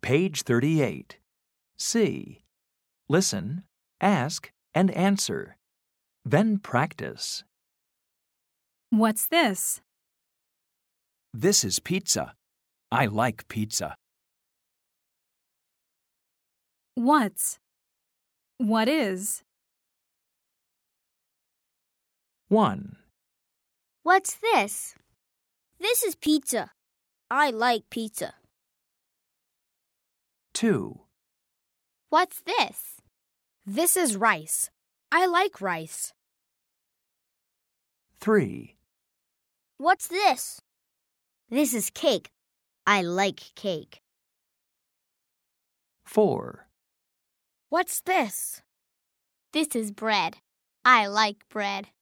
Page 38. C. Listen, ask, and answer. Then practice. What's this? This is pizza. I like pizza. What is? 1, What's this? This is pizza. I like pizza. 2, What's this? This is rice. I like rice. 3, What's this? This is cake. I like cake. 4, What's this? This is bread. I like bread.